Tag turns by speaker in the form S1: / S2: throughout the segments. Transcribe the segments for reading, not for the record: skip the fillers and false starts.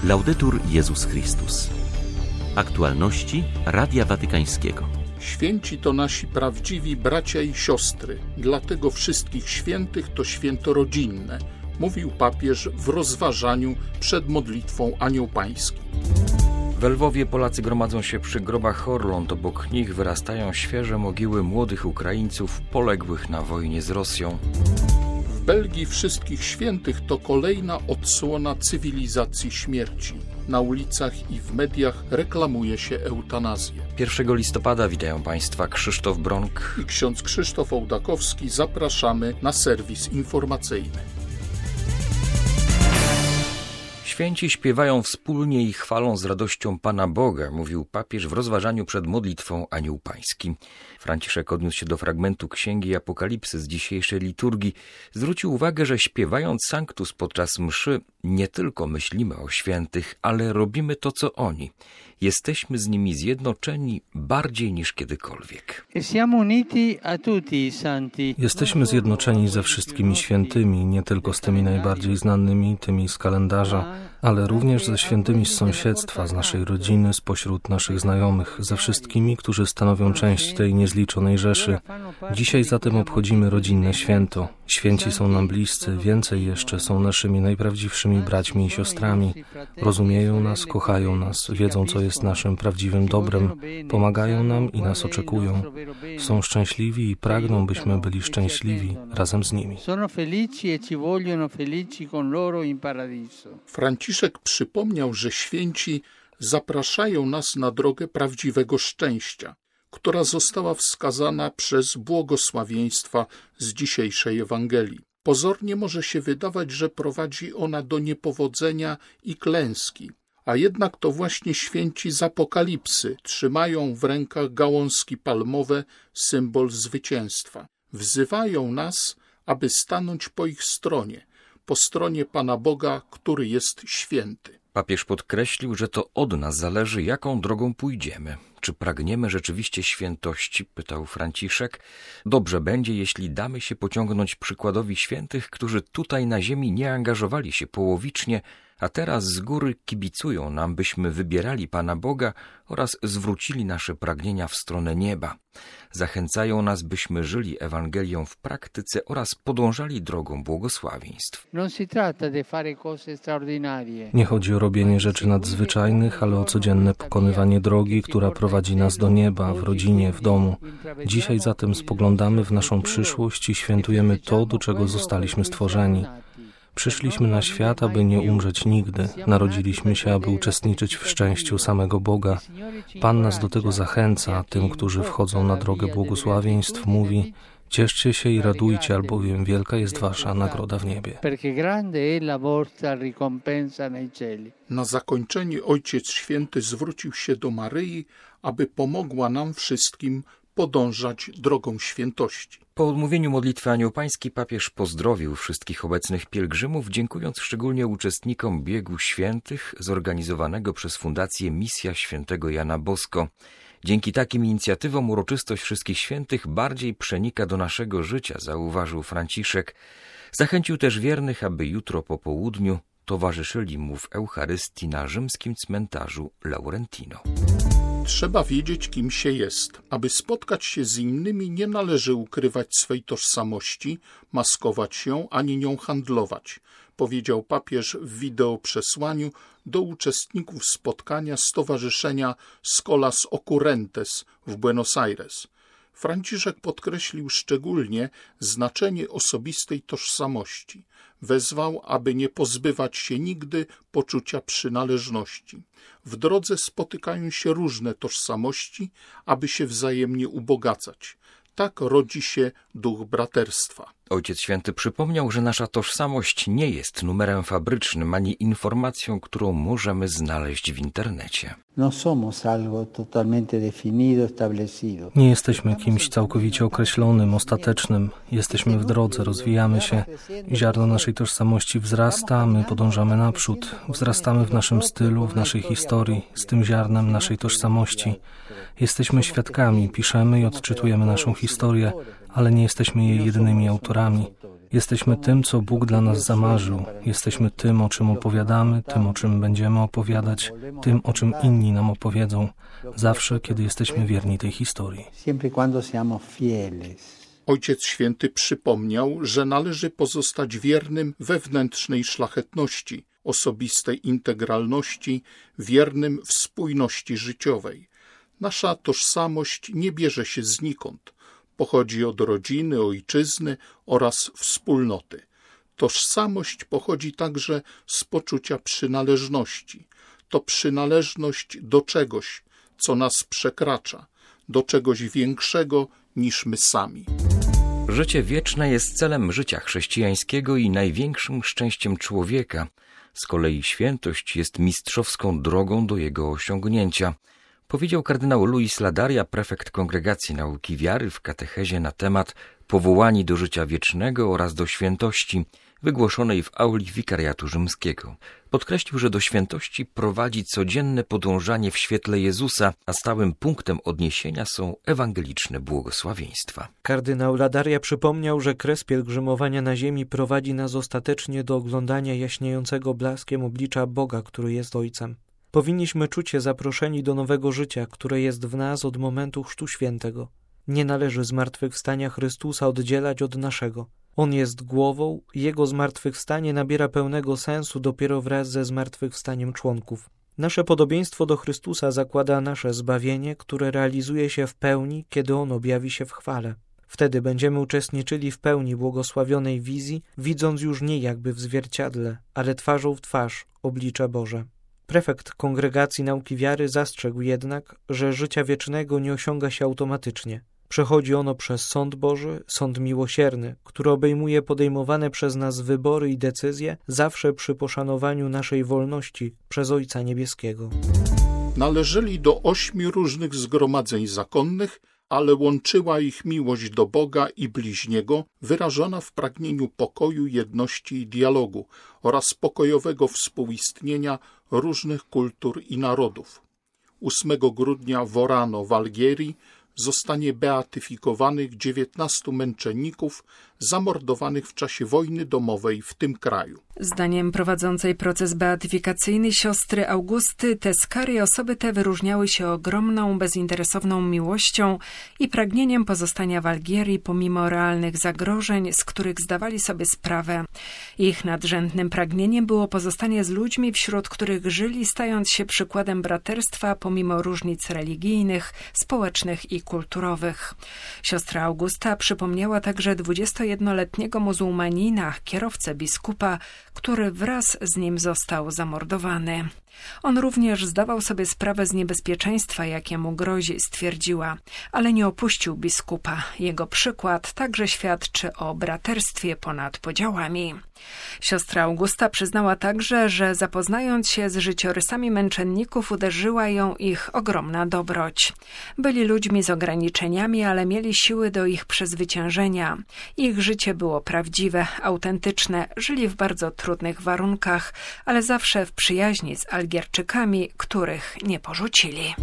S1: Laudetur Jezus Chrystus. Aktualności Radia Watykańskiego.
S2: Święci to nasi prawdziwi bracia i siostry, dlatego wszystkich świętych to święto rodzinne, mówił papież w rozważaniu przed modlitwą Anioł Pański.
S3: W Lwowie Polacy gromadzą się przy grobach Horląt, obok nich wyrastają świeże mogiły młodych Ukraińców poległych na wojnie z Rosją.
S2: W Belgii wszystkich świętych to kolejna odsłona cywilizacji śmierci. Na ulicach i w mediach reklamuje się eutanazję.
S3: 1 listopada witają Państwa Krzysztof Bronk
S2: I ksiądz Krzysztof Ołdakowski. Zapraszamy na serwis informacyjny.
S3: Święci śpiewają wspólnie i chwalą z radością Pana Boga, mówił papież w rozważaniu przed modlitwą Anioł Pański. Franciszek odniósł się do fragmentu Księgi Apokalipsy z dzisiejszej liturgii. Zwrócił uwagę, że śpiewając Sanctus podczas mszy nie tylko myślimy o świętych, ale robimy to, co oni. Jesteśmy z nimi zjednoczeni bardziej niż kiedykolwiek.
S4: Jesteśmy zjednoczeni ze wszystkimi świętymi, nie tylko z tymi najbardziej znanymi, tymi z kalendarza, ale również ze świętymi z sąsiedztwa, z naszej rodziny, spośród naszych znajomych, ze wszystkimi, którzy stanowią część tej niezliczonej rzeszy. Dzisiaj zatem obchodzimy rodzinne święto. Święci są nam bliscy, więcej jeszcze są naszymi najprawdziwszymi braćmi i siostrami. Rozumieją nas, kochają nas, wiedzą, co jest naszym prawdziwym dobrem, pomagają nam i nas oczekują. Są szczęśliwi i pragną, byśmy byli szczęśliwi razem z nimi.
S2: Franciszek przypomniał, że święci zapraszają nas na drogę prawdziwego szczęścia, która została wskazana przez błogosławieństwa z dzisiejszej Ewangelii. Pozornie może się wydawać, że prowadzi ona do niepowodzenia i klęski, a jednak to właśnie święci z Apokalipsy trzymają w rękach gałązki palmowe, symbol zwycięstwa. Wzywają nas, aby stanąć po ich stronie, po stronie Pana Boga, który jest święty.
S3: Papież podkreślił, że to od nas zależy, jaką drogą pójdziemy. Czy pragniemy rzeczywiście świętości? Pytał Franciszek. Dobrze będzie, jeśli damy się pociągnąć przykładowi świętych, którzy tutaj na ziemi nie angażowali się połowicznie, a teraz z góry kibicują nam, byśmy wybierali Pana Boga oraz zwrócili nasze pragnienia w stronę nieba. Zachęcają nas, byśmy żyli Ewangelią w praktyce oraz podążali drogą błogosławieństw.
S4: Nie chodzi o robienie rzeczy nadzwyczajnych, ale o codzienne pokonywanie drogi, która prowadzi nas do nieba, w rodzinie, w domu. Dzisiaj zatem spoglądamy w naszą przyszłość i świętujemy to, do czego zostaliśmy stworzeni. Przyszliśmy na świat, aby nie umrzeć nigdy. Narodziliśmy się, aby uczestniczyć w szczęściu samego Boga. Pan nas do tego zachęca, a tym, którzy wchodzą na drogę błogosławieństw, mówi: cieszcie się i radujcie, albowiem wielka jest wasza nagroda w niebie.
S2: Na zakończenie Ojciec Święty zwrócił się do Maryi, aby pomogła nam wszystkim podążać drogą świętości.
S3: Po odmówieniu modlitwy Anioł Pański papież pozdrowił wszystkich obecnych pielgrzymów, dziękując szczególnie uczestnikom biegu świętych zorganizowanego przez Fundację Misja Świętego Jana Bosko. Dzięki takim inicjatywom uroczystość Wszystkich Świętych bardziej przenika do naszego życia, zauważył Franciszek. Zachęcił też wiernych, aby jutro po południu towarzyszyli mu w Eucharystii na rzymskim cmentarzu Laurentino.
S2: Trzeba wiedzieć, kim się jest. Aby spotkać się z innymi, nie należy ukrywać swej tożsamości, maskować ją, ani nią handlować, powiedział papież w wideoprzesłaniu do uczestników spotkania Stowarzyszenia Scholas Occurrentes w Buenos Aires. Franciszek podkreślił szczególnie znaczenie osobistej tożsamości. Wezwał, aby nie pozbywać się nigdy poczucia przynależności. W drodze spotykają się różne tożsamości, aby się wzajemnie ubogacać. Tak rodzi się duch braterstwa.
S3: Ojciec Święty przypomniał, że nasza tożsamość nie jest numerem fabrycznym ani informacją, którą możemy znaleźć w internecie.
S4: Nie jesteśmy kimś całkowicie określonym, ostatecznym. Jesteśmy w drodze, rozwijamy się. Ziarno naszej tożsamości wzrasta, my podążamy naprzód. Wzrastamy w naszym stylu, w naszej historii, z tym ziarnem naszej tożsamości. Jesteśmy świadkami, piszemy i odczytujemy naszą historię, ale nie jesteśmy jej jedynymi autorami. Jesteśmy tym, co Bóg dla nas zamarzył. Jesteśmy tym, o czym opowiadamy, tym, o czym będziemy opowiadać, tym, o czym inni nam opowiedzą. Zawsze, kiedy jesteśmy wierni tej historii.
S2: Ojciec Święty przypomniał, że należy pozostać wiernym wewnętrznej szlachetności, osobistej integralności, wiernym w spójności życiowej. Nasza tożsamość nie bierze się znikąd. Pochodzi od rodziny, ojczyzny oraz wspólnoty. Tożsamość pochodzi także z poczucia przynależności. To przynależność do czegoś, co nas przekracza, do czegoś większego niż my sami.
S3: Życie wieczne jest celem życia chrześcijańskiego i największym szczęściem człowieka. Z kolei świętość jest mistrzowską drogą do jego osiągnięcia, powiedział kardynał Luis Ladaria, prefekt Kongregacji Nauki Wiary w katechezie na temat powołani do życia wiecznego oraz do świętości, wygłoszonej w auli Wikariatu Rzymskiego. Podkreślił, że do świętości prowadzi codzienne podążanie w świetle Jezusa, a stałym punktem odniesienia są ewangeliczne błogosławieństwa.
S5: Kardynał Ladaria przypomniał, że kres pielgrzymowania na ziemi prowadzi nas ostatecznie do oglądania jaśniejącego blaskiem oblicza Boga, który jest Ojcem. Powinniśmy czuć się zaproszeni do nowego życia, które jest w nas od momentu Chrztu Świętego. Nie należy zmartwychwstania Chrystusa oddzielać od naszego. On jest głową, Jego zmartwychwstanie nabiera pełnego sensu dopiero wraz ze zmartwychwstaniem członków. Nasze podobieństwo do Chrystusa zakłada nasze zbawienie, które realizuje się w pełni, kiedy On objawi się w chwale. Wtedy będziemy uczestniczyli w pełni błogosławionej wizji, widząc już nie jakby w zwierciadle, ale twarzą w twarz oblicze Boże. Prefekt Kongregacji Nauki Wiary zastrzegł jednak, że życia wiecznego nie osiąga się automatycznie. Przechodzi ono przez sąd Boży, sąd miłosierny, który obejmuje podejmowane przez nas wybory i decyzje, zawsze przy poszanowaniu naszej wolności przez Ojca Niebieskiego.
S2: Należeli do 8 różnych zgromadzeń zakonnych, ale łączyła ich miłość do Boga i bliźniego, wyrażona w pragnieniu pokoju, jedności i dialogu oraz pokojowego współistnienia różnych kultur i narodów. 8 grudnia w Orano w Algierii zostanie beatyfikowanych 19 męczenników zamordowanych w czasie wojny domowej w tym kraju.
S6: Zdaniem prowadzącej proces beatyfikacyjny siostry Augusty Teskary osoby te wyróżniały się ogromną, bezinteresowną miłością i pragnieniem pozostania w Algierii pomimo realnych zagrożeń, z których zdawali sobie sprawę. Ich nadrzędnym pragnieniem było pozostanie z ludźmi, wśród których żyli, stając się przykładem braterstwa pomimo różnic religijnych, społecznych i kulturowych. Siostra Augusta przypomniała także 21-letniego muzułmanina, kierowcę biskupa, który wraz z nim został zamordowany. On również zdawał sobie sprawę z niebezpieczeństwa, jakie mu grozi, stwierdziła, ale nie opuścił biskupa. Jego przykład także świadczy o braterstwie ponad podziałami. Siostra Augusta przyznała także, że zapoznając się z życiorysami męczenników, uderzyła ją ich ogromna dobroć. Byli ludźmi z ograniczeniami, ale mieli siły do ich przezwyciężenia. Ich życie było prawdziwe, autentyczne, żyli w bardzo trudnych warunkach, ale zawsze w przyjaźni z Algierczykami, których nie porzucili.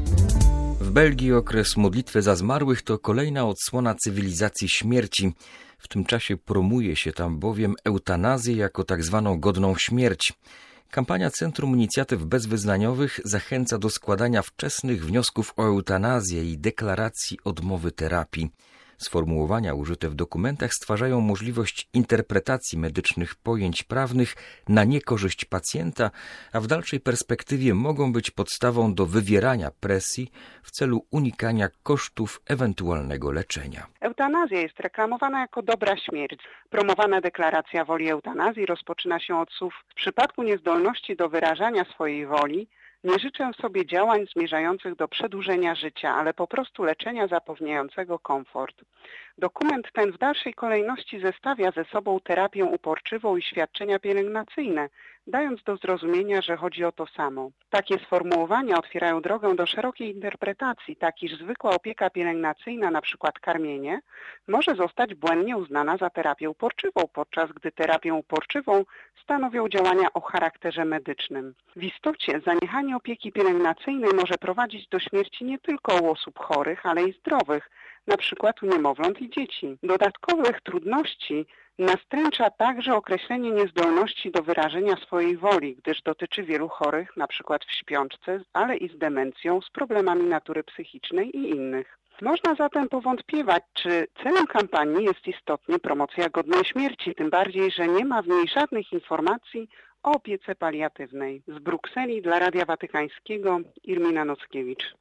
S3: W Belgii okres modlitwy za zmarłych to kolejna odsłona cywilizacji śmierci. W tym czasie promuje się tam bowiem eutanazję jako tak zwaną godną śmierć. Kampania Centrum Inicjatyw Bezwyznaniowych zachęca do składania wczesnych wniosków o eutanazję i deklaracji odmowy terapii. Sformułowania użyte w dokumentach stwarzają możliwość interpretacji medycznych pojęć prawnych na niekorzyść pacjenta, a w dalszej perspektywie mogą być podstawą do wywierania presji w celu unikania kosztów ewentualnego leczenia.
S7: Eutanazja jest reklamowana jako dobra śmierć. Promowana deklaracja woli eutanazji rozpoczyna się od słów: w przypadku niezdolności do wyrażania swojej woli nie życzę sobie działań zmierzających do przedłużenia życia, ale po prostu leczenia zapewniającego komfort. Dokument ten w dalszej kolejności zestawia ze sobą terapię uporczywą i świadczenia pielęgnacyjne, dając do zrozumienia, że chodzi o to samo. Takie sformułowania otwierają drogę do szerokiej interpretacji, tak iż zwykła opieka pielęgnacyjna, np. karmienie, może zostać błędnie uznana za terapię uporczywą, podczas gdy terapię uporczywą stanowią działania o charakterze medycznym. W istocie zaniechanie opieki pielęgnacyjnej może prowadzić do śmierci nie tylko u osób chorych, ale i zdrowych, na przykład u niemowląt i dzieci. Dodatkowych trudności nastręcza także określenie niezdolności do wyrażenia swojej woli, gdyż dotyczy wielu chorych, na przykład w śpiączce, ale i z demencją, z problemami natury psychicznej i innych. Można zatem powątpiewać, czy celem kampanii jest istotnie promocja godnej śmierci, tym bardziej, że nie ma w niej żadnych informacji o opiece paliatywnej. Z Brukseli dla Radia Watykańskiego Irmina Nockiewicz.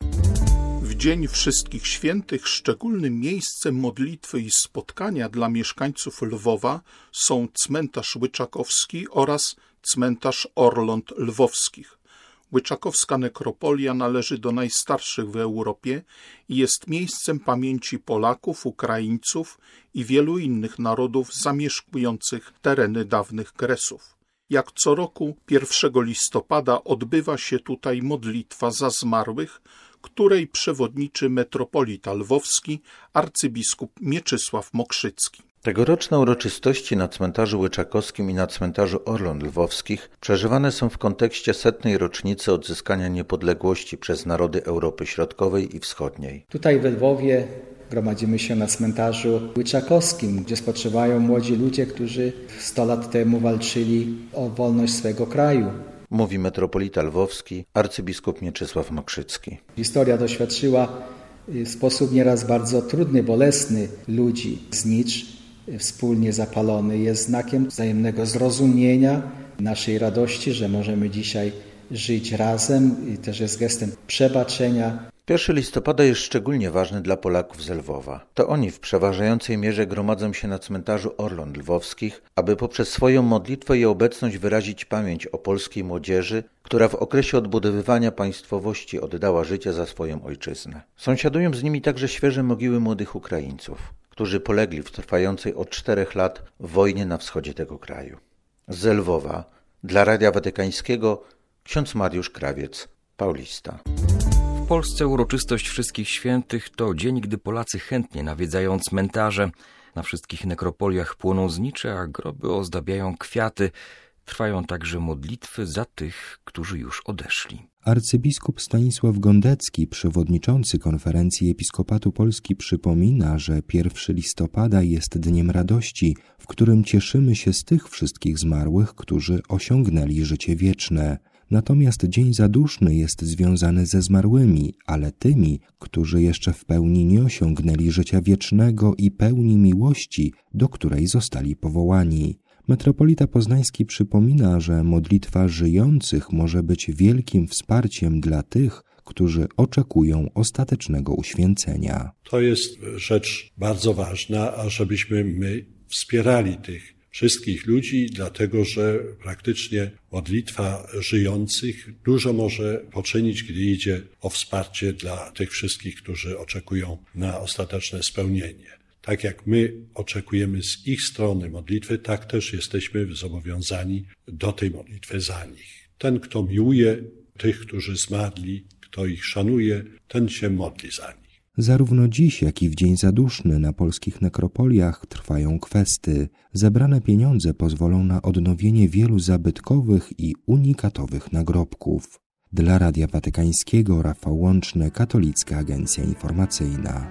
S2: W Dzień Wszystkich Świętych szczególnym miejscem modlitwy i spotkania dla mieszkańców Lwowa są cmentarz Łyczakowski oraz cmentarz Orląt Lwowskich. Łyczakowska nekropolia należy do najstarszych w Europie i jest miejscem pamięci Polaków, Ukraińców i wielu innych narodów zamieszkujących tereny dawnych Kresów. Jak co roku 1 listopada odbywa się tutaj modlitwa za zmarłych, której przewodniczy metropolita lwowski arcybiskup Mieczysław Mokrzycki.
S8: Tegoroczne uroczystości na cmentarzu Łyczakowskim i na cmentarzu Orląt Lwowskich przeżywane są w kontekście 100. rocznicy odzyskania niepodległości przez narody Europy Środkowej i Wschodniej.
S9: Tutaj we Lwowie gromadzimy się na cmentarzu Łyczakowskim, gdzie spoczywają młodzi ludzie, którzy 100 lat temu walczyli o wolność swego kraju.
S8: Mówi metropolita lwowski, arcybiskup Mieczysław Mokrzycki.
S9: Historia doświadczyła w sposób nieraz bardzo trudny, bolesny ludzi. Znicz wspólnie zapalony jest znakiem wzajemnego zrozumienia, naszej radości, że możemy dzisiaj żyć razem i też jest gestem przebaczenia.
S8: 1 listopada jest szczególnie ważny dla Polaków z Lwowa. To oni w przeważającej mierze gromadzą się na cmentarzu Orląt Lwowskich, aby poprzez swoją modlitwę i obecność wyrazić pamięć o polskiej młodzieży, która w okresie odbudowywania państwowości oddała życie za swoją ojczyznę. Sąsiadują z nimi także świeże mogiły młodych Ukraińców, którzy polegli w trwającej od 4 lat wojnie na wschodzie tego kraju. Z Lwowa, dla Radia Watykańskiego, ksiądz Mariusz Krawiec, Paulista.
S3: W Polsce uroczystość Wszystkich Świętych to dzień, gdy Polacy chętnie nawiedzają cmentarze. Na wszystkich nekropoliach płoną znicze, a groby ozdabiają kwiaty. Trwają także modlitwy za tych, którzy już odeszli.
S10: Arcybiskup Stanisław Gondecki, przewodniczący Konferencji Episkopatu Polski, przypomina, że 1 listopada jest dniem radości, w którym cieszymy się z tych wszystkich zmarłych, którzy osiągnęli życie wieczne. Natomiast dzień zaduszny jest związany ze zmarłymi, ale tymi, którzy jeszcze w pełni nie osiągnęli życia wiecznego i pełni miłości, do której zostali powołani. Metropolita Poznański przypomina, że modlitwa żyjących może być wielkim wsparciem dla tych, którzy oczekują ostatecznego uświęcenia.
S11: To jest rzecz bardzo ważna, ażebyśmy my wspierali tych wszystkich ludzi, dlatego że praktycznie modlitwa żyjących dużo może poczynić, gdy idzie o wsparcie dla tych wszystkich, którzy oczekują na ostateczne spełnienie. Tak jak my oczekujemy z ich strony modlitwy, tak też jesteśmy zobowiązani do tej modlitwy za nich. Ten, kto miłuje tych, którzy zmarli, kto ich szanuje, ten się modli za nich.
S10: Zarówno dziś, jak i w dzień zaduszny na polskich nekropoliach trwają kwesty. Zebrane pieniądze pozwolą na odnowienie wielu zabytkowych i unikatowych nagrobków. Dla Radia Watykańskiego Rafał Łączny, Katolicka Agencja Informacyjna.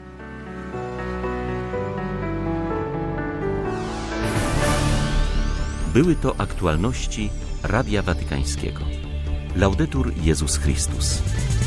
S1: Były to aktualności Radia Watykańskiego. Laudetur Jezus Chrystus.